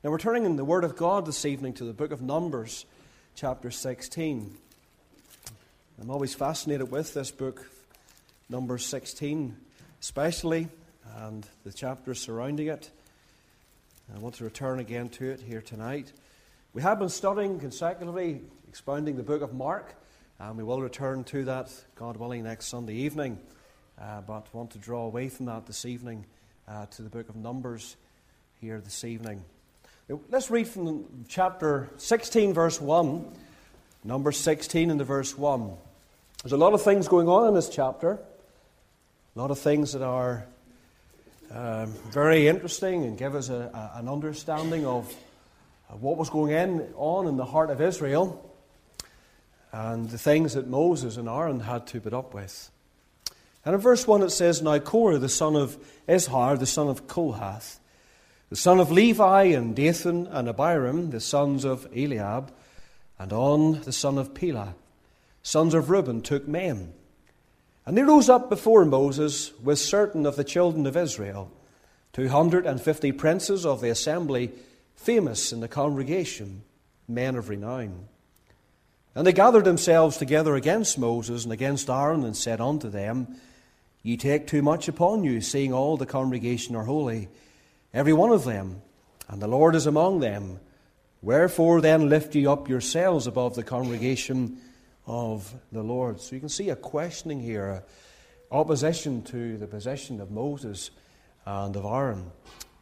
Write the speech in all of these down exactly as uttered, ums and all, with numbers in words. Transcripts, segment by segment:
Now we're turning in the Word of God this evening to the book of Numbers, chapter sixteen. I'm always fascinated with this book, Numbers sixteen, especially, and the chapters surrounding it. I want to return again to it here tonight. We have been studying consecutively, expounding the book of Mark, and we will return to that, God willing, next Sunday evening. Uh, but want to draw away from that this evening uh, to the book of Numbers here this evening. Let's read from chapter sixteen, verse one. Numbers sixteen and the verse one. There's a lot of things going on in this chapter. A lot of things that are um, very interesting and give us a, a, an understanding of uh, what was going in, on in the heart of Israel and the things that Moses and Aaron had to put up with. And in verse one it says, Now Korah, the son of Izhar, the son of Kohath, the son of Levi, and Dathan and Abiram, the sons of Eliab, and On, the son of Pelah, sons of Reuben, took men. And they rose up before Moses with certain of the children of Israel, two hundred and fifty princes of the assembly, famous in the congregation, men of renown. And they gathered themselves together against Moses and against Aaron, and said unto them, Ye take too much upon you, seeing all the congregation are holy, every one of them, and the Lord is among them. Wherefore then lift ye up yourselves above the congregation of the Lord. So you can see a questioning here, a opposition to the position of Moses and of Aaron.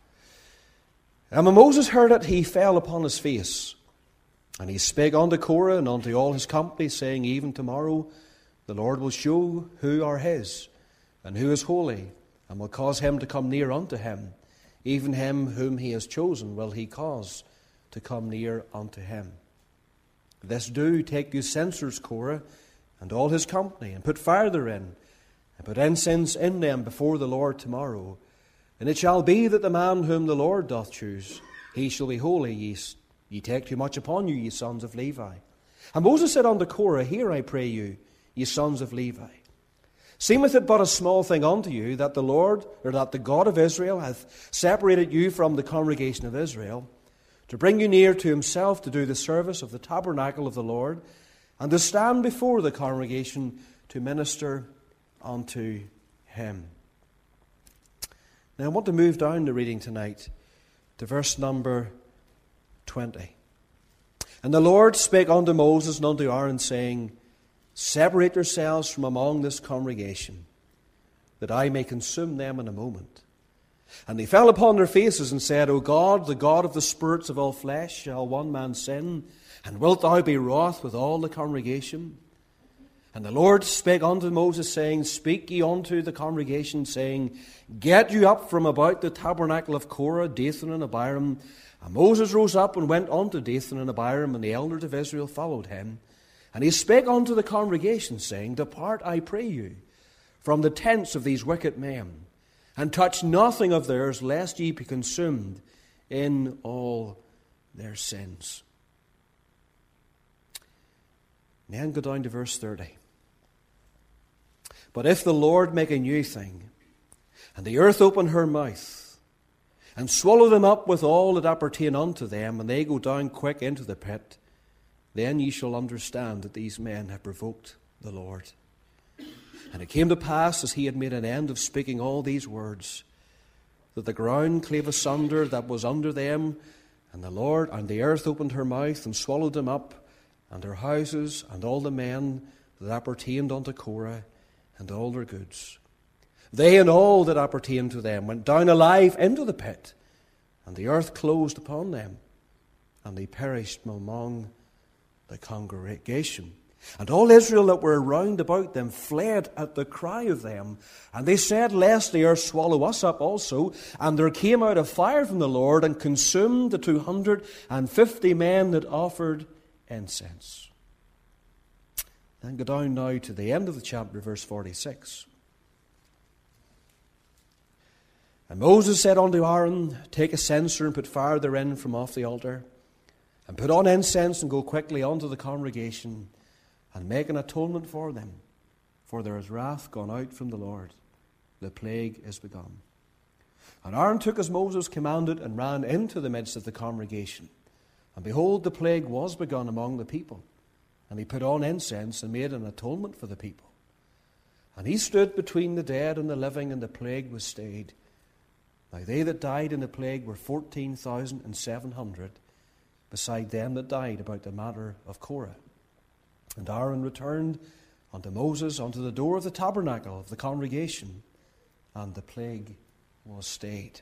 And when Moses heard it, he fell upon his face. And he spake unto Korah and unto all his company, saying, Even tomorrow the Lord will show who are his, and who is holy, and will cause him to come near unto him. Even him whom he has chosen will he cause to come near unto him. This do, take you censers, Korah, and all his company, and put fire therein, and put incense in them before the Lord tomorrow. And it shall be that the man whom the Lord doth choose, he shall be holy. Ye, ye take too much upon you, ye sons of Levi. And Moses said unto Korah, Hear, I pray you, ye sons of Levi. Seemeth it but a small thing unto you that the Lord, or that the God of Israel, hath separated you from the congregation of Israel, to bring you near to himself, to do the service of the tabernacle of the Lord, and to stand before the congregation to minister unto him. Now I want to move down the reading tonight to verse number twenty. And the Lord spake unto Moses and unto Aaron, saying, Separate yourselves from among this congregation, that I may consume them in a moment. And they fell upon their faces and said, O God, the God of the spirits of all flesh, shall one man sin? And wilt thou be wroth with all the congregation? And the Lord spake unto Moses, saying, Speak ye unto the congregation, saying, Get you up from about the tabernacle of Korah, Dathan and Abiram. And Moses rose up and went unto Dathan and Abiram, and the elders of Israel followed him. And he spake unto the congregation, saying, Depart, I pray you, from the tents of these wicked men, and touch nothing of theirs, lest ye be consumed in all their sins. And then go down to verse thirty. But if the Lord make a new thing, and the earth open her mouth, and swallow them up with all that appertain unto them, and they go down quick into the pit, then ye shall understand that these men have provoked the Lord. And it came to pass, as he had made an end of speaking all these words, that the ground clave asunder that was under them, and the Lord and the earth opened her mouth and swallowed them up, and their houses, and all the men that appertained unto Korah, and all their goods. They and all that appertained to them went down alive into the pit, and the earth closed upon them, and they perished from among the congregation. And all Israel that were round about them fled at the cry of them. And they said, Lest the earth swallow us up also. And there came out a fire from the Lord, and consumed the two hundred and fifty men that offered incense. Then go down now to the end of the chapter, verse forty-six. And Moses said unto Aaron, Take a censer, and put fire therein from off the altar, and put on incense, and go quickly unto the congregation, and make an atonement for them. For there is wrath gone out from the Lord. The plague is begun. And Aaron took as Moses commanded and ran into the midst of the congregation. And behold, the plague was begun among the people. And he put on incense and made an atonement for the people. And he stood between the dead and the living, and the plague was stayed. Now they that died in the plague were fourteen thousand and seven hundred, beside them that died about the matter of Korah. And Aaron returned unto Moses unto the door of the tabernacle of the congregation, and the plague was stayed.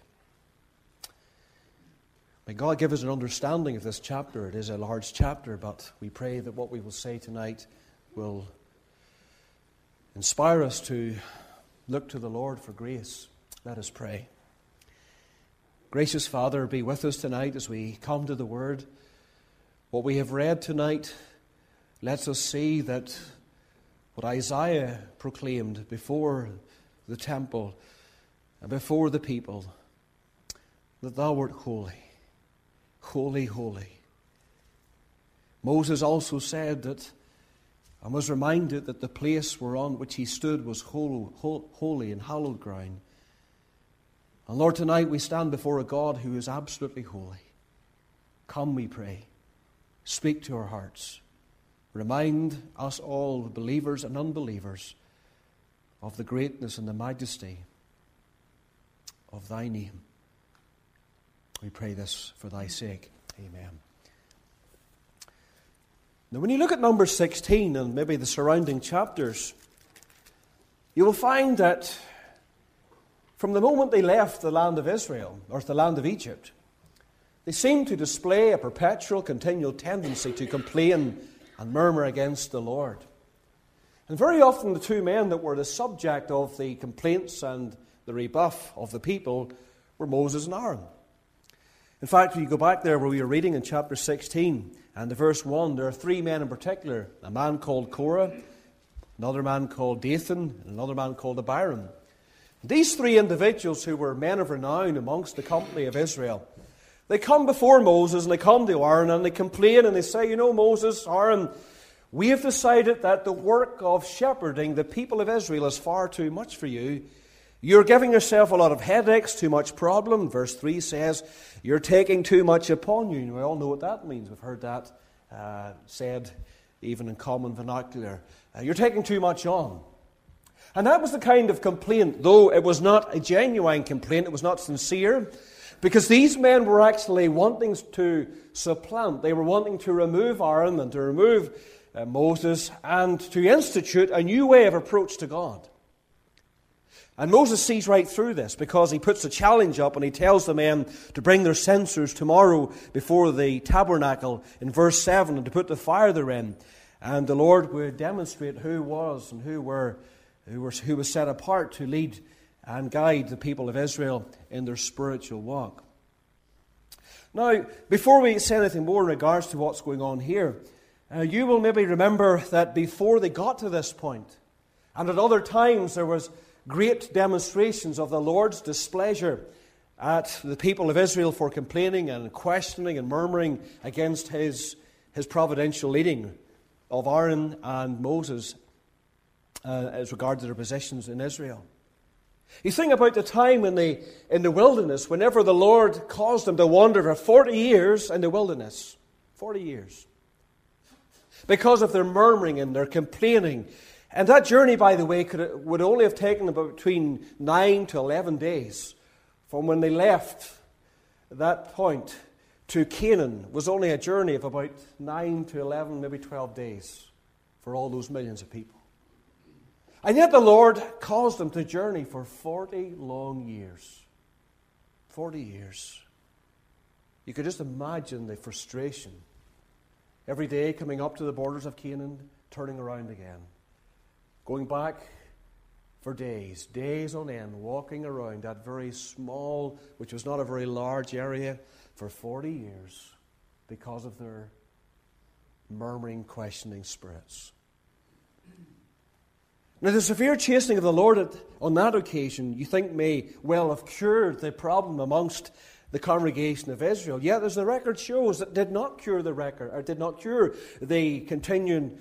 May God give us an understanding of this chapter. It is a large chapter, but we pray that what we will say tonight will inspire us to look to the Lord for grace. Let us pray. Gracious Father, be with us tonight as we come to the Word. What we have read tonight lets us see that what Isaiah proclaimed before the temple and before the people, that thou wert holy, holy, holy. Moses also said that, and was reminded that the place whereon which he stood was holy and hallowed ground. And Lord, tonight we stand before a God who is absolutely holy. Come, we pray. Speak to our hearts. Remind us all, believers and unbelievers, of the greatness and the majesty of thy name. We pray this for thy sake. Amen. Now, when you look at number sixteen and maybe the surrounding chapters, you will find that from the moment they left the land of Israel, or the land of Egypt, they seem to display a perpetual, continual tendency to complain and murmur against the Lord. And very often the two men that were the subject of the complaints and the rebuff of the people were Moses and Aaron. In fact, if you go back there where we were reading in chapter sixteen and to verse one, there are three men in particular, a man called Korah, another man called Dathan, and another man called Abiram. These three individuals who were men of renown amongst the company of Israel, they come before Moses and they come to Aaron and they complain and they say, you know, Moses, Aaron, we have decided that the work of shepherding the people of Israel is far too much for you. You're giving yourself a lot of headaches, too much problem. Verse three says, you're taking too much upon you. And we all know what that means. We've heard that uh, said even in common vernacular. Uh, you're taking too much on. And that was the kind of complaint, though it was not a genuine complaint, it was not sincere, because these men were actually wanting to supplant, they were wanting to remove Aaron and to remove uh, Moses and to institute a new way of approach to God. And Moses sees right through this because he puts a challenge up and he tells the men to bring their censers tomorrow before the tabernacle in verse seven and to put the fire therein. And the Lord would demonstrate who was and who were who was, who was set apart to lead and guide the people of Israel in their spiritual walk. Now, before we say anything more in regards to what's going on here, uh, you will maybe remember that before they got to this point, and at other times there was great demonstrations of the Lord's displeasure at the people of Israel for complaining and questioning and murmuring against his, his providential leading of Aaron and Moses uh, as regards their positions in Israel. You think about the time in the, in the wilderness, whenever the Lord caused them to wander for forty years in the wilderness. forty years. Because of their murmuring and their complaining. And that journey, by the way, could, would only have taken about between nine to eleven days from when they left that point to Canaan. Was only a journey of about nine to eleven, maybe twelve days for all those millions of people. And yet the Lord caused them to journey for forty long years. forty years. You could just imagine the frustration. Every day coming up to the borders of Canaan, turning around again. Going back for days, days on end, walking around that very small, which was not a very large area, for forty years because of their murmuring, questioning spirits. Now, the severe chastening of the Lord at, on that occasion, you think may well have cured the problem amongst the congregation of Israel. Yet, as the record shows, it did not cure the record, or did not cure the continuing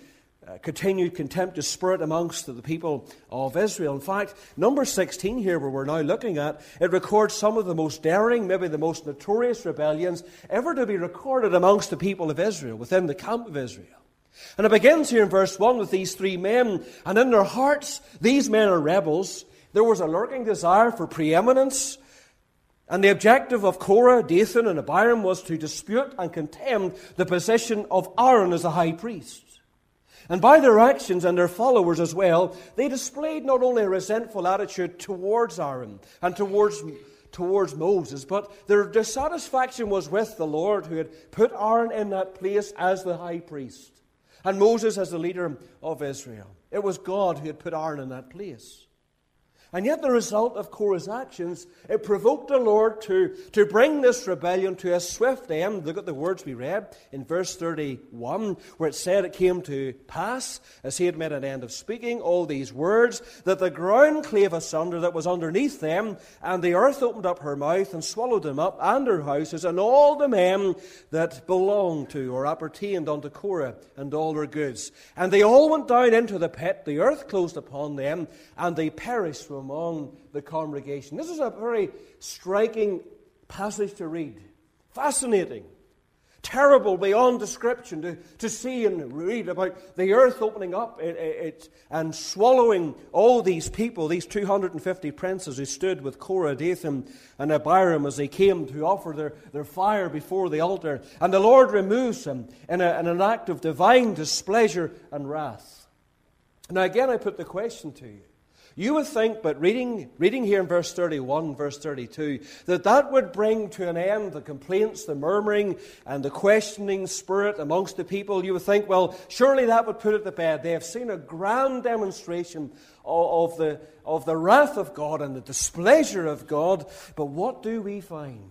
uh, continued contemptuous spirit amongst the people of Israel. In fact, number sixteen here, where we're now looking at, it records some of the most daring, maybe the most notorious rebellions ever to be recorded amongst the people of Israel, within the camp of Israel. And it begins here in verse one with these three men, and in their hearts, these men are rebels. There was a lurking desire for preeminence, and the objective of Korah, Dathan, and Abiram was to dispute and contemn the position of Aaron as the high priest. And by their actions and their followers as well, they displayed not only a resentful attitude towards Aaron and towards, towards Moses, but their dissatisfaction was with the Lord, who had put Aaron in that place as the high priest, and Moses as the leader of Israel. It was God who had put Aaron in that place. And yet the result of Korah's actions, it provoked the Lord to, to bring this rebellion to a swift end. Look at the words we read in verse thirty-one, where it said it came to pass, as he had made an end of speaking all these words, that the ground clave asunder that was underneath them, and the earth opened up her mouth and swallowed them up, and their houses, and all the men that belonged to or appertained unto Korah, and all their goods. And they all went down into the pit, the earth closed upon them, and they perished from among the congregation. This is a very striking passage to read. Fascinating. Terrible beyond description to, to see and read about the earth opening up it, it, it, and swallowing all these people, these two hundred fifty princes who stood with Korah, Dathan, and Abiram as they came to offer their, their fire before the altar. And the Lord removes them in, a, in an act of divine displeasure and wrath. Now again I put the question to you. You would think, but reading, reading here in verse thirty-one, verse thirty-two, that that would bring to an end the complaints, the murmuring, and the questioning spirit amongst the people. You would think, well, surely that would put it to bed. They have seen a grand demonstration of, of, the, of the wrath of God and the displeasure of God. But what do we find?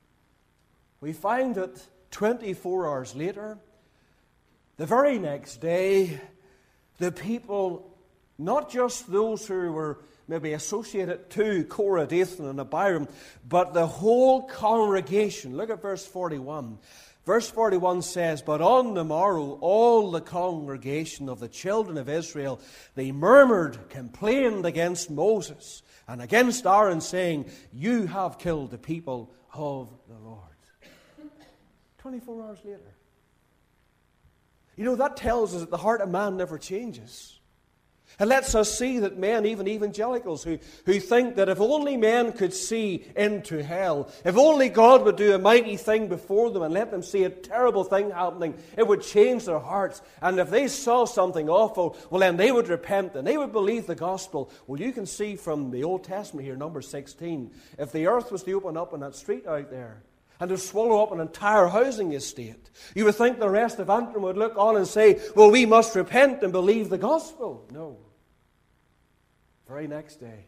We find that twenty-four hours later, the very next day, the people, not just those who were maybe associated to Korah, Dathan, and Abiram, but the whole congregation. Look at verse forty-one. Verse forty-one says, "But on the morrow all the congregation of the children of Israel, they murmured, complained against Moses and against Aaron, saying, You have killed the people of the Lord." twenty-four hours later. You know, that tells us that the heart of man never changes. It lets us see that men, even evangelicals, who, who think that if only men could see into hell, if only God would do a mighty thing before them and let them see a terrible thing happening, it would change their hearts. And if they saw something awful, well then they would repent and they would believe the gospel. Well, you can see from the Old Testament here, number sixteen, if the earth was to open up in that street out there and to swallow up an entire housing estate, you would think the rest of Antrim would look on and say, well, we must repent and believe the gospel. No. Very next day,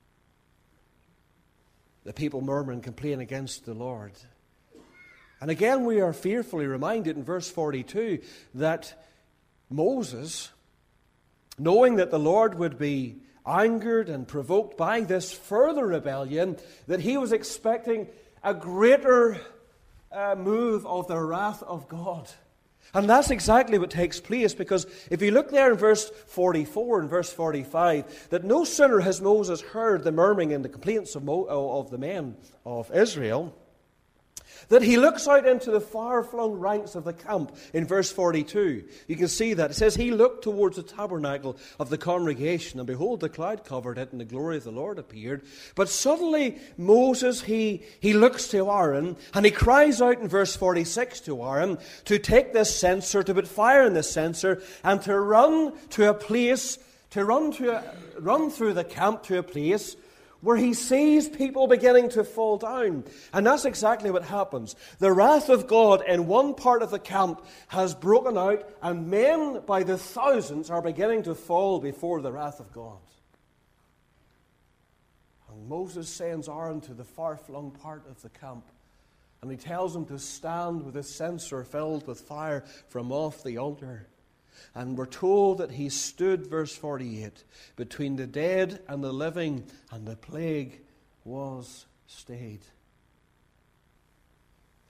the people murmur and complain against the Lord. And again, we are fearfully reminded in verse forty-two that Moses, knowing that the Lord would be angered and provoked by this further rebellion, that he was expecting a greater uh, move of the wrath of God. And that's exactly what takes place, because if you look there in verse forty-four and verse forty-five, that no sooner has Moses heard the murmuring and the complaints of, Mo, of the men of Israel, that he looks out into the far-flung ranks of the camp in verse forty-two. You can see that. It says, he looked towards the tabernacle of the congregation, and behold, the cloud covered it, and the glory of the Lord appeared. But suddenly Moses, he, he looks to Aaron, and he cries out in verse forty-six to Aaron to take this censer, to put fire in this censer, and to run to a place, to run, to a, run through the camp to a place where he sees people beginning to fall down. And that's exactly what happens. The wrath of God in one part of the camp has broken out, and men by the thousands are beginning to fall before the wrath of God. And Moses sends Aaron to the far-flung part of the camp, and he tells him to stand with his censer filled with fire from off the altar. And we're told that he stood, verse forty-eight, between the dead and the living, and the plague was stayed.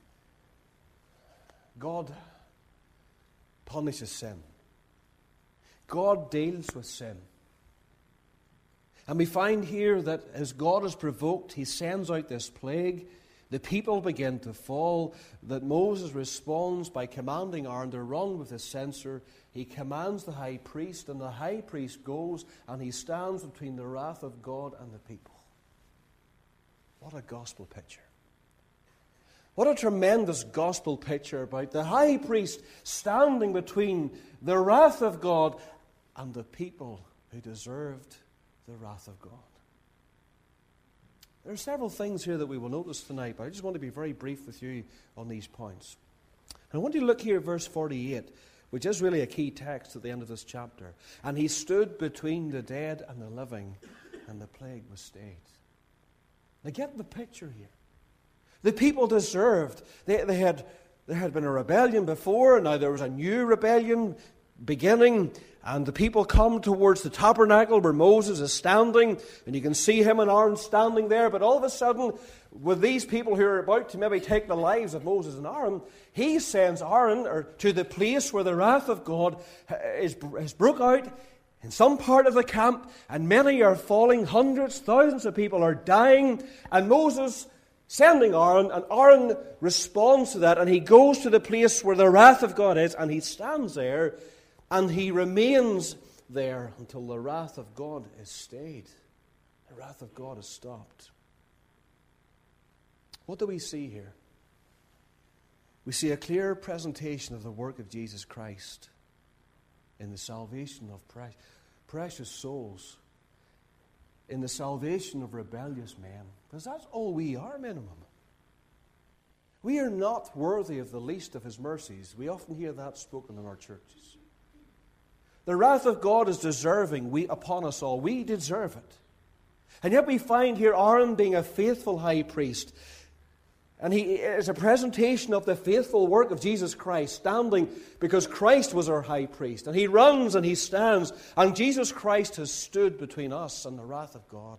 God punishes sin. God deals with sin. And we find here that as God is provoked, he sends out this plague. The people begin to fall, that Moses responds by commanding Aaron to run with his censer. He commands the high priest, and the high priest goes and he stands between the wrath of God and the people. What a gospel picture. What a tremendous gospel picture about the high priest standing between the wrath of God and the people who deserved the wrath of God. There are several things here that we will notice tonight, but I just want to be very brief with you on these points. And I want you to look here at verse forty-eight, which is really a key text at the end of this chapter. And he stood between the dead and the living, and the plague was stayed. Now get the picture here. The people deserved. They, they had, there had been a rebellion before, and now there was a new rebellion beginning, and the people come towards the tabernacle where Moses is standing, and you can see him and Aaron standing there, but all of a sudden, with these people who are about to maybe take the lives of Moses and Aaron, he sends Aaron or, to the place where the wrath of God is, is broke out in some part of the camp, and many are falling, hundreds, thousands of people are dying, and Moses sending Aaron, and Aaron responds to that, and he goes to the place where the wrath of God is, and he stands there, and he remains there until the wrath of God is stayed. The wrath of God is stopped. What do we see here? We see a clear presentation of the work of Jesus Christ in the salvation of pre- precious souls, in the salvation of rebellious men, because that's all we are, minimum. We are not worthy of the least of his mercies. We often hear that spoken in our churches. The wrath of God is deserving we, upon us all. We deserve it. And yet we find here Aaron being a faithful high priest. And he is a presentation of the faithful work of Jesus Christ, standing because Christ was our high priest. And he runs and he stands, and Jesus Christ has stood between us and the wrath of God.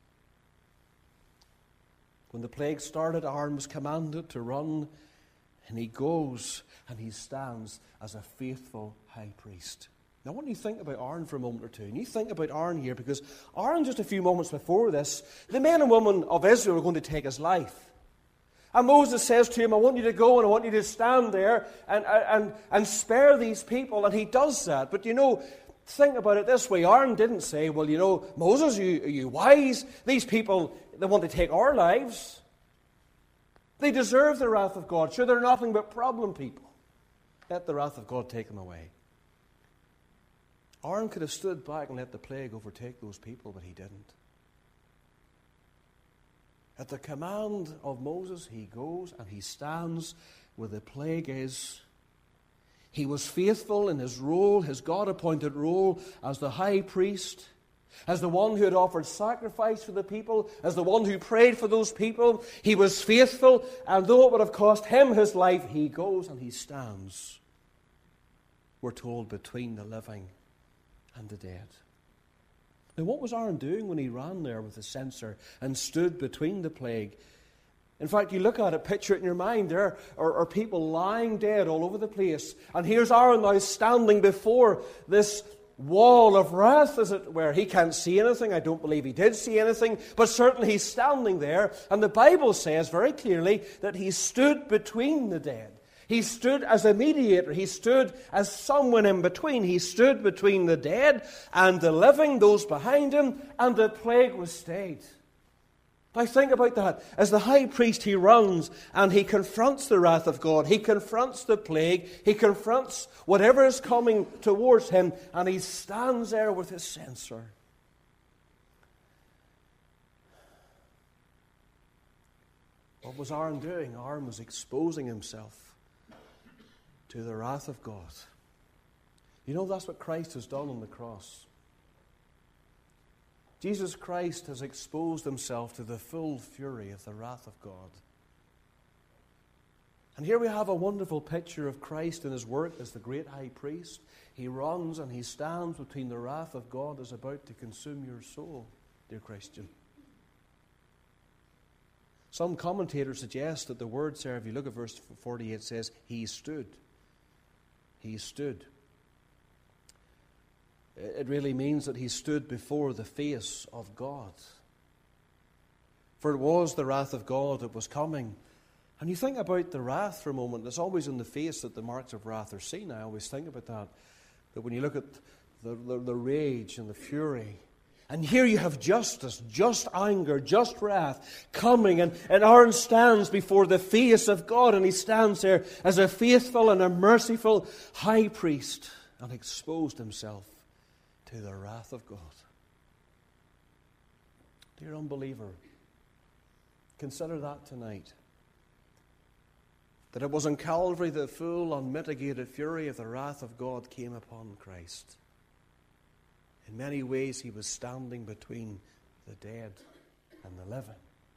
When the plague started, Aaron was commanded to run, and he goes and he stands as a faithful high priest. Now, I want you to think about Aaron for a moment or two. And you think about Aaron here, because Aaron, just a few moments before this, the men and women of Israel were going to take his life. And Moses says to him, I want you to go and I want you to stand there and, and, and spare these people. And he does that. But you know, think about it this way. Aaron didn't say, well, you know, Moses, are you, are you wise? These people, they want to take our lives. They deserve the wrath of God. Sure, they're nothing but problem people. Let the wrath of God take them away. Aaron could have stood back and let the plague overtake those people, but he didn't. At the command of Moses, he goes and he stands where the plague is. He was faithful in his role, his God-appointed role as the high priest, as the one who had offered sacrifice for the people, as the one who prayed for those people. He was faithful, and though it would have cost him his life, he goes and he stands, we're told, between the living and the dead. Now, what was Aaron doing when he ran there with his censer and stood between the plague? In fact, you look at it, picture it in your mind. There are, are people lying dead all over the place. And here's Aaron now standing before this wall of wrath, as it were. He can't see anything. I don't believe he did see anything. But certainly he's standing there. And the Bible says very clearly that he stood between the dead. He stood as a mediator. He stood as someone in between. He stood between the dead and the living, those behind him, and the plague was stayed. Now think about that. As the high priest, he runs and he confronts the wrath of God. He confronts the plague. He confronts whatever is coming towards him, and he stands there with his censer. What was Aaron doing? Aaron was exposing himself to the wrath of God. You know, that's what Christ has done on the cross. Jesus Christ has exposed himself to the full fury of the wrath of God. And here we have a wonderful picture of Christ in his work as the great high priest. He runs and he stands between the wrath of God that's about to consume your soul, dear Christian. Some commentators suggest that the word there, if you look at verse forty-eight, says, he stood. He stood. It really means that he stood before the face of God. For it was the wrath of God that was coming. And you think about the wrath for a moment. It's always in the face that the marks of wrath are seen. I always think about that. That when you look at the, the, the rage and the fury, and here you have justice, just anger, just wrath coming. And, and Aaron stands before the face of God, and he stands there as a faithful and a merciful high priest, and exposed himself to the wrath of God. Dear unbeliever, consider that tonight. That it was on Calvary the full, unmitigated fury of the wrath of God came upon Christ. In many ways, he was standing between the dead and the living.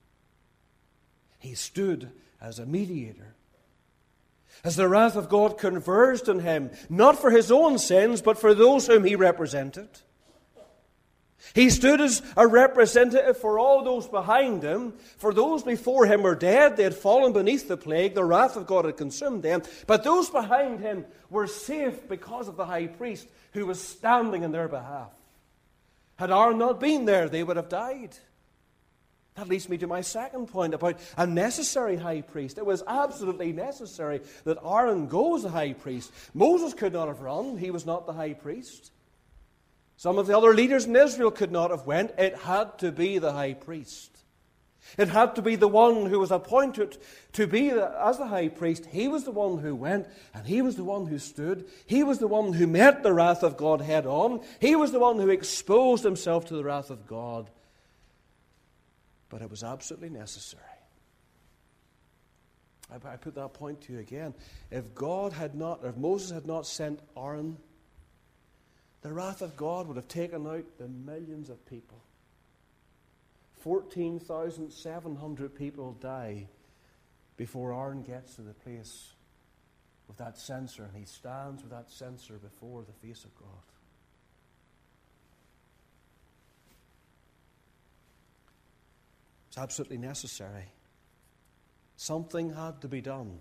He stood as a mediator. As the wrath of God converged on him, not for his own sins, but for those whom he represented. He stood as a representative for all those behind him. For those before him were dead. They had fallen beneath the plague. The wrath of God had consumed them. But those behind him were safe because of the high priest who was standing in their behalf. Had Aaron not been there, they would have died. That leads me to my second point about a necessary high priest. It was absolutely necessary that Aaron go as a high priest. Moses could not have run. He was not the high priest. Some of the other leaders in Israel could not have went. It had to be the high priest. It had to be the one who was appointed to be the, as the high priest. He was the one who went, and he was the one who stood. He was the one who met the wrath of God head on. He was the one who exposed himself to the wrath of God. But it was absolutely necessary. I, I put that point to you again. If God had not, if Moses had not sent Aaron, the wrath of God would have taken out the millions of people. fourteen thousand seven hundred people die before Aaron gets to the place with that censer, and he stands with that censer before the face of God. It's absolutely necessary. Something had to be done.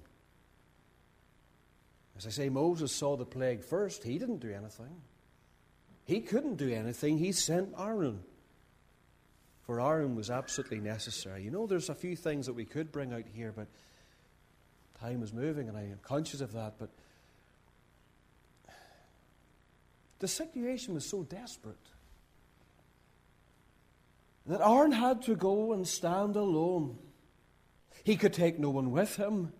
As I say, Moses saw the plague first. He didn't do anything. He couldn't do anything. He sent Aaron. For Aaron was absolutely necessary. You know, there's a few things that we could bring out here, but time is moving, and I am conscious of that. But the situation was so desperate that Aaron had to go and stand alone. He could take no one with him.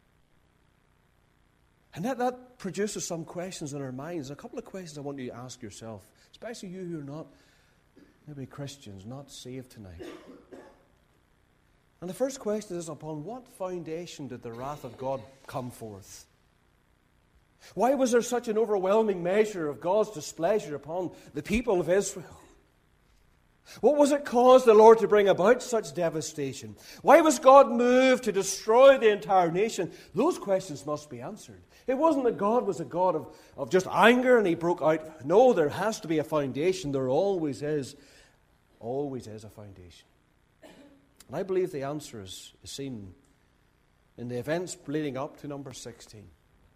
And that, that produces some questions in our minds. A couple of questions I want you to ask yourself, especially you who are not maybe Christians, not saved tonight. And the first question is, upon what foundation did the wrath of God come forth? Why was there such an overwhelming measure of God's displeasure upon the people of Israel? What was it caused the Lord to bring about such devastation? Why was God moved to destroy the entire nation? Those questions must be answered. It wasn't that God was a God of, of just anger and he broke out. No, there has to be a foundation. There always is. Always is a foundation. And I believe the answer is, is seen in the events leading up to number sixteen.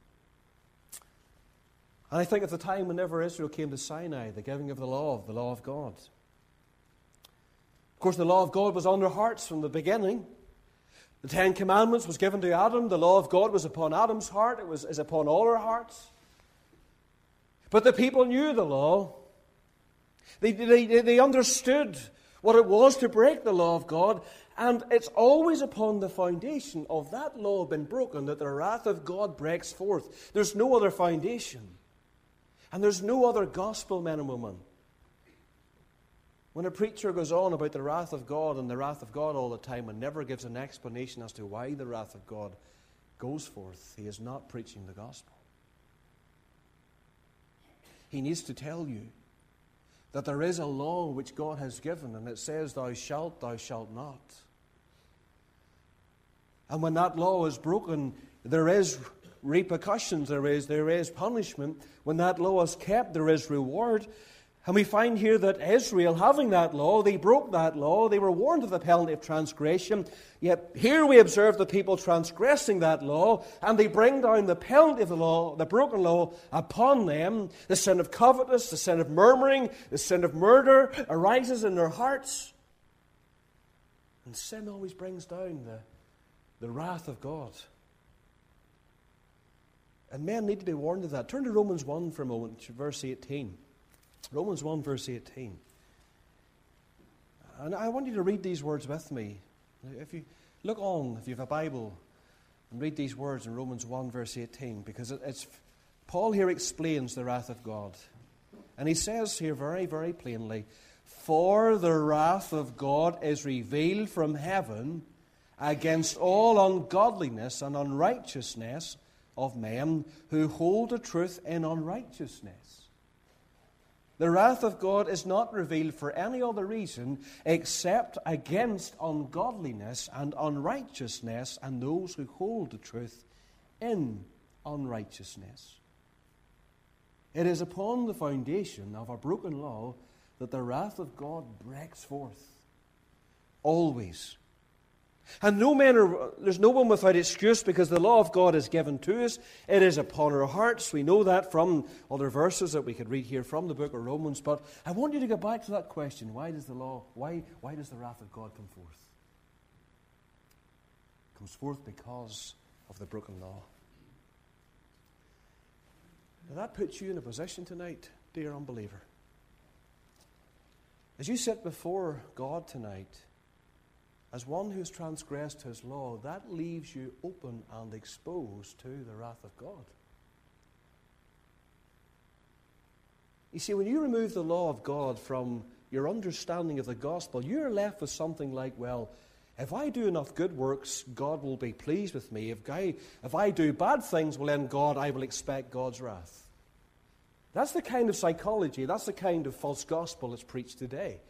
And I think at the time whenever Israel came to Sinai, the giving of the law, the law of God. Of course, the law of God was on their hearts from the beginning. The Ten Commandments was given to Adam. The law of God was upon Adam's heart. It was is upon all our hearts. But the people knew the law. They, they, they understood what it was to break the law of God. And it's always upon the foundation of that law being broken that the wrath of God breaks forth. There's no other foundation. And there's no other gospel, men and women. When a preacher goes on about the wrath of God and the wrath of God all the time and never gives an explanation as to why the wrath of God goes forth, he is not preaching the gospel. He needs to tell you that there is a law which God has given, and it says, thou shalt, thou shalt not. And when that law is broken, there is repercussions, there is, there is punishment. When that law is kept, there is reward. And we find here that Israel, having that law, they broke that law. They were warned of the penalty of transgression. Yet here we observe the people transgressing that law, and they bring down the penalty of the law, the broken law, upon them. The sin of covetous, the sin of murmuring, the sin of murder arises in their hearts. And sin always brings down the, the wrath of God. And men need to be warned of that. Turn to Romans one for a moment, verse eighteen. Romans one, verse eighteen. And I want you to read these words with me. If you look on, if you have a Bible, and read these words in Romans one, verse eighteen, because it's Paul here explains the wrath of God. And he says here very, very plainly, "For the wrath of God is revealed from heaven against all ungodliness and unrighteousness of men who hold the truth in unrighteousness." The wrath of God is not revealed for any other reason except against ungodliness and unrighteousness and those who hold the truth in unrighteousness. It is upon the foundation of a broken law that the wrath of God breaks forth. Always. And no man are, there's no one without excuse, because the law of God is given to us. It is upon our hearts. We know that from other verses that we could read here from the book of Romans. But I want you to get back to that question. Why does the law, why, why does the wrath of God come forth? It comes forth because of the broken law. Now that puts you in a position tonight, dear unbeliever. As you sit before God tonight, as one who's transgressed His law, that leaves you open and exposed to the wrath of God. You see, when you remove the law of God from your understanding of the gospel, you're left with something like, well, if I do enough good works, God will be pleased with me. If I, if I do bad things, well then God, I will expect God's wrath. That's the kind of psychology, that's the kind of false gospel that's preached today.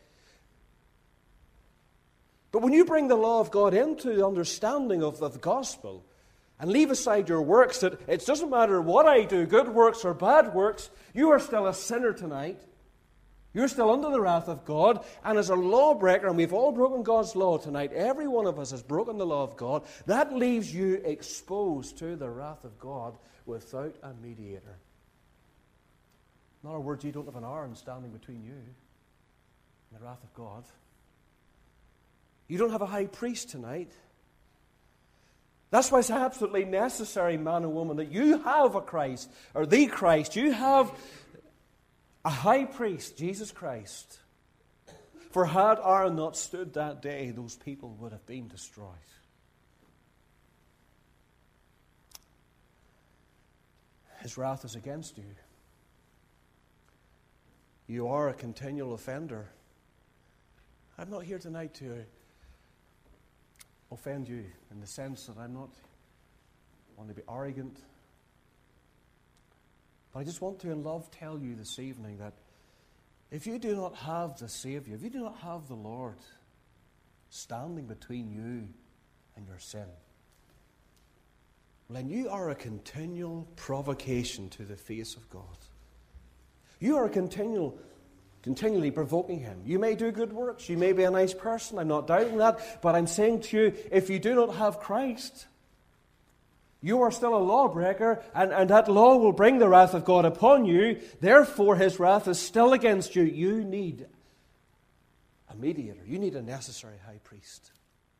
But when you bring the law of God into the understanding of the gospel and leave aside your works, that it doesn't matter what I do, good works or bad works, you are still a sinner tonight. You're still under the wrath of God. And as a lawbreaker, and we've all broken God's law tonight, every one of us has broken the law of God, that leaves you exposed to the wrath of God without a mediator. In other words, you don't have an iron standing between you and the wrath of God. You don't have a high priest tonight. That's why it's absolutely necessary, man and woman, that you have a Christ, or the Christ. You have a high priest, Jesus Christ. For had Aaron not stood that day, those people would have been destroyed. His wrath is against you. You are a continual offender. I'm not here tonight to offend you in the sense that I'm not want to be arrogant. But I just want to in love tell you this evening that if you do not have the Savior, if you do not have the Lord standing between you and your sin, well, then you are a continual provocation to the face of God. You are a continual Continually provoking Him. You may do good works. You may be a nice person. I'm not doubting that. But I'm saying to you, if you do not have Christ, you are still a lawbreaker, and, and that law will bring the wrath of God upon you. Therefore, His wrath is still against you. You need a mediator. You need a necessary high priest.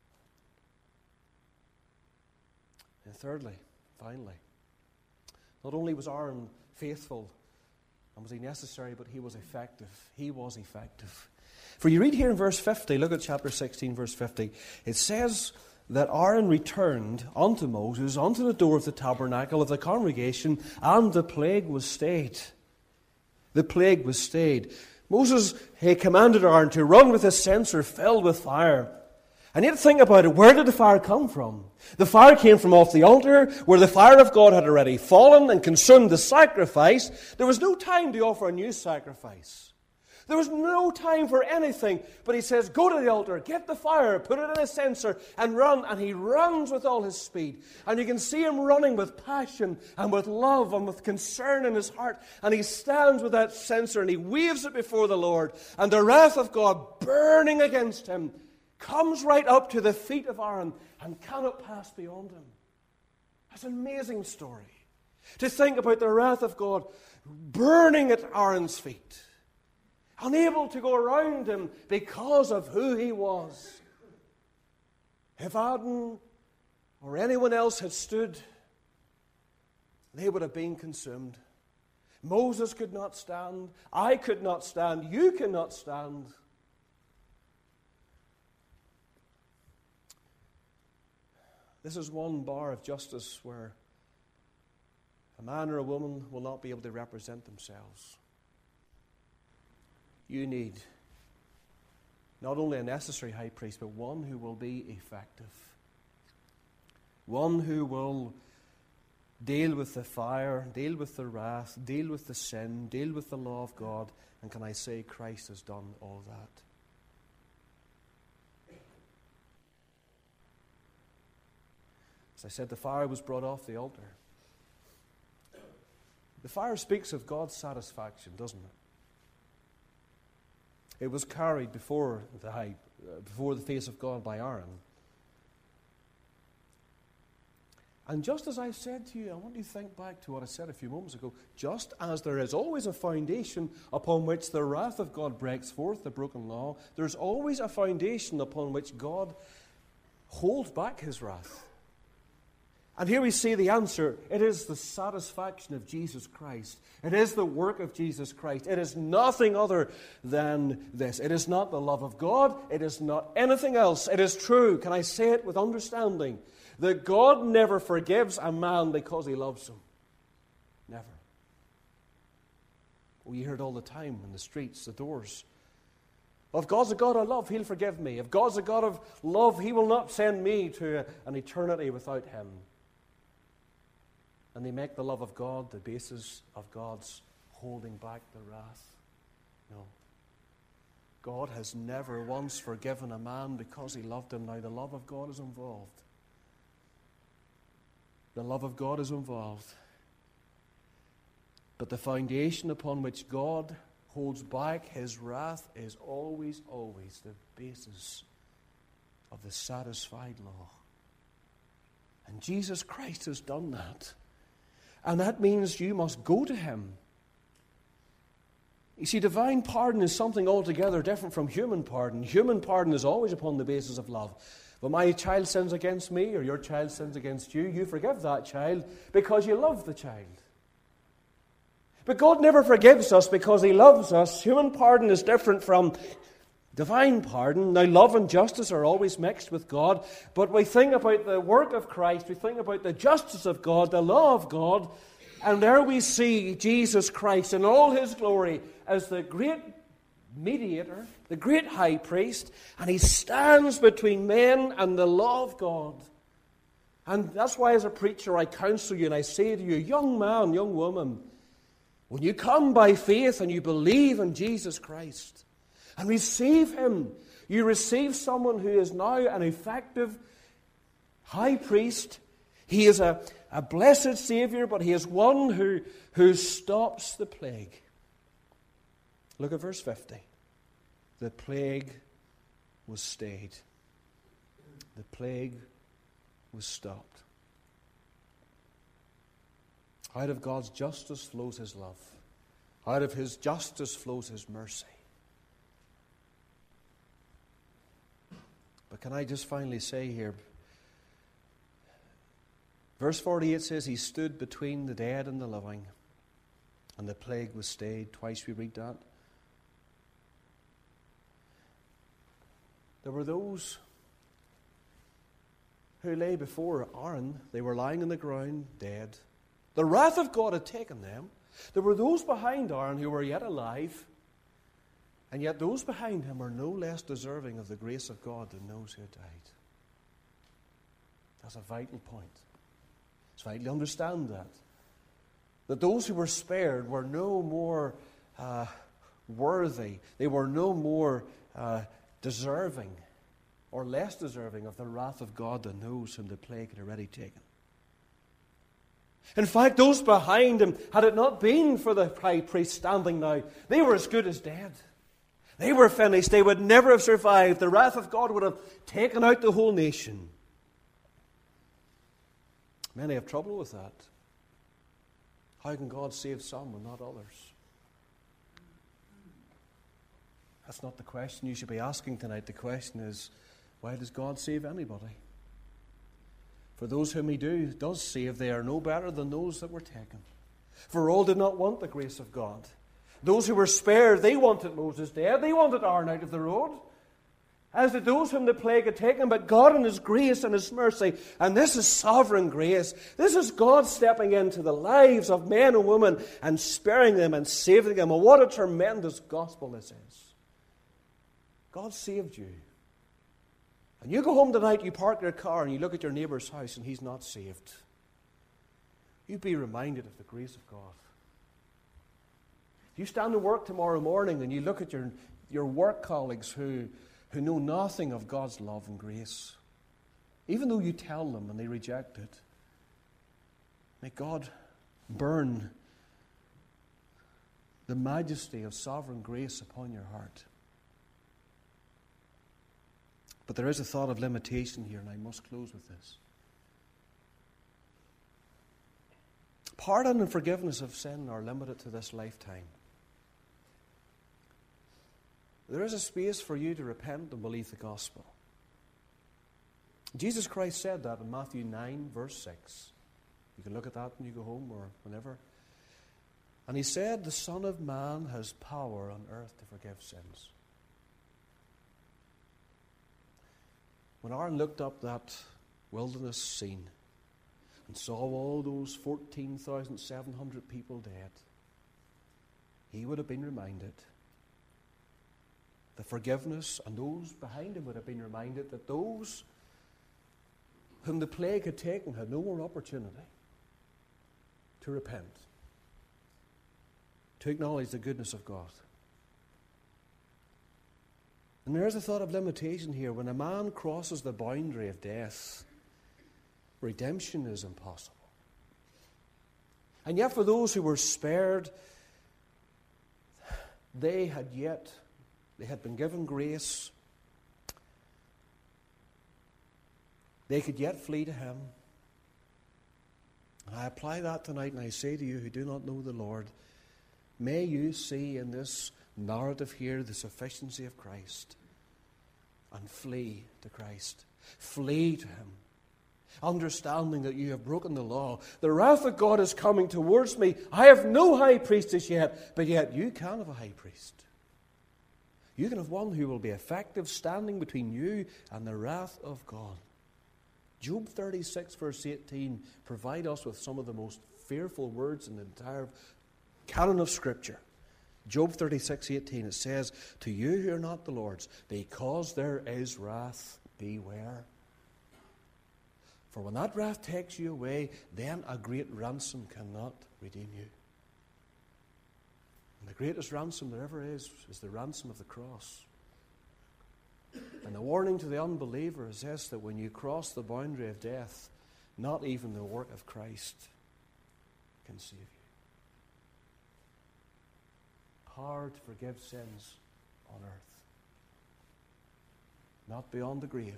And thirdly, finally, not only was Aaron faithful, and was he necessary, but he was effective. He was effective. For you read here in verse fifty, look at chapter sixteen, verse fifty. It says that Aaron returned unto Moses, unto the door of the tabernacle of the congregation, and the plague was stayed. The plague was stayed. Moses, he commanded Aaron to run with his censer filled with fire. And you have to think about it. Where did the fire come from? The fire came from off the altar, where the fire of God had already fallen and consumed the sacrifice. There was no time to offer a new sacrifice. There was no time for anything. But he says, go to the altar, get the fire, put it in a censer, and run. And he runs with all his speed. And you can see him running with passion and with love and with concern in his heart. And he stands with that censer and he waves it before the Lord. And the wrath of God burning against him comes right up to the feet of Aaron and cannot pass beyond him. That's an amazing story. To think about the wrath of God burning at Aaron's feet. Unable to go around him because of who he was. If Aaron or anyone else had stood, they would have been consumed. Moses could not stand. I could not stand. You cannot stand. This is one bar of justice where a man or a woman will not be able to represent themselves. You need not only a necessary high priest, but one who will be effective. One who will deal with the fire, deal with the wrath, deal with the sin, deal with the law of God. And can I say, Christ has done all that. As I said, the fire was brought off the altar. The fire speaks of God's satisfaction, doesn't it? It was carried before the high, uh, before the face of God by Aaron. And just as I said to you, I want you to think back to what I said a few moments ago. Just as there is always a foundation upon which the wrath of God breaks forth, the broken law, there's always a foundation upon which God holds back his wrath. And here we see the answer. It is the satisfaction of Jesus Christ. It is the work of Jesus Christ. It is nothing other than this. It is not the love of God. It is not anything else. It is true. Can I say it with understanding? That God never forgives a man because he loves him. Never. We hear it all the time in the streets, the doors. If God's a God of love, he'll forgive me. If God's a God of love, he will not send me to an eternity without him. And they make the love of God the basis of God's holding back the wrath. No. God has never once forgiven a man because he loved him. Now the love of God is involved. The love of God is involved. But the foundation upon which God holds back his wrath is always, always the basis of the satisfied law. And Jesus Christ has done that. And that means you must go to him. You see, divine pardon is something altogether different from human pardon. Human pardon is always upon the basis of love. When my child sins against me or your child sins against you, you forgive that child because you love the child. But God never forgives us because he loves us. Human pardon is different from divine pardon. Now, love and justice are always mixed with God, but we think about the work of Christ, we think about the justice of God, the law of God, and there we see Jesus Christ in all his glory as the great mediator, the great high priest, and he stands between men and the law of God. And that's why as a preacher I counsel you and I say to you, young man, young woman, when you come by faith and you believe in Jesus Christ, and receive him, you receive someone who is now an effective high priest. He is a, a blessed Savior, but he is one who, who stops the plague. Look at verse fifty. The plague was stayed. The plague was stopped. Out of God's justice flows his love. Out of his justice flows his mercy. But can I just finally say here, verse forty-eight says, he stood between the dead and the living, and the plague was stayed. Twice we read that. There were those who lay before Aaron. They were lying on the ground, dead. The wrath of God had taken them. There were those behind Aaron who were yet alive. And yet those behind him are no less deserving of the grace of God than those who had died. That's a vital point. It's vital to understand that. That those who were spared were no more uh, worthy. They were no more uh, deserving or less deserving of the wrath of God than those whom the plague had already taken. In fact, those behind him, had it not been for the high priest standing now, they were as good as dead. They were finished. They would never have survived. The wrath of God would have taken out the whole nation. Many have trouble with that. How can God save some and not others? That's not the question you should be asking tonight. The question is, why does God save anybody? For those whom he do, does save, they are no better than those that were taken. For all did not want the grace of God. Those who were spared, they wanted Moses dead. They wanted Aaron out of the road. As did those whom the plague had taken. But God in his grace and his mercy, and this is sovereign grace. This is God stepping into the lives of men and women and sparing them and saving them. And what a tremendous gospel this is. God saved you. And you go home tonight, you park your car, and you look at your neighbour's house, and he's not saved. You be reminded of the grace of God. If you stand to work tomorrow morning and you look at your, your work colleagues who, who know nothing of God's love and grace, even though you tell them and they reject it, may God burn the majesty of sovereign grace upon your heart. But there is a thought of limitation here, and I must close with this. Pardon and forgiveness of sin are limited to this lifetime. There is a space for you to repent and believe the gospel. Jesus Christ said that in Matthew nine, verse six. You can look at that when you go home or whenever. And he said, the Son of Man has power on earth to forgive sins. When Aaron looked up that wilderness scene and saw all those fourteen thousand seven hundred people dead, he would have been reminded the forgiveness, and those behind him would have been reminded that those whom the plague had taken had no more opportunity to repent, to acknowledge the goodness of God. And there is a thought of limitation here. When a man crosses the boundary of death, redemption is impossible. And yet for those who were spared, they had yet, they had been given grace. They could yet flee to him. And I apply that tonight, and I say to you who do not know the Lord, may you see in this narrative here the sufficiency of Christ and flee to Christ. Flee to him. Understanding that you have broken the law. The wrath of God is coming towards me. I have no high priest as yet, but yet you can have a high priest. You can have one who will be effective, standing between you and the wrath of God. Job thirty-six, verse eighteen, provide us with some of the most fearful words in the entire canon of Scripture. Job thirty-six, eighteen, it says, to you who are not the Lord's, because there is wrath, beware. For when that wrath takes you away, then a great ransom cannot redeem you. And the greatest ransom there ever is, is the ransom of the cross. And the warning to the unbeliever is this, that when you cross the boundary of death, not even the work of Christ can save you. Power to forgive sins on earth, not beyond the grave.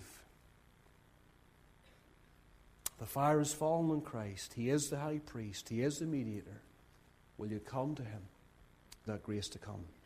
The fire has fallen on Christ. He is the high priest. He is the mediator. Will you come to him, that grace to come?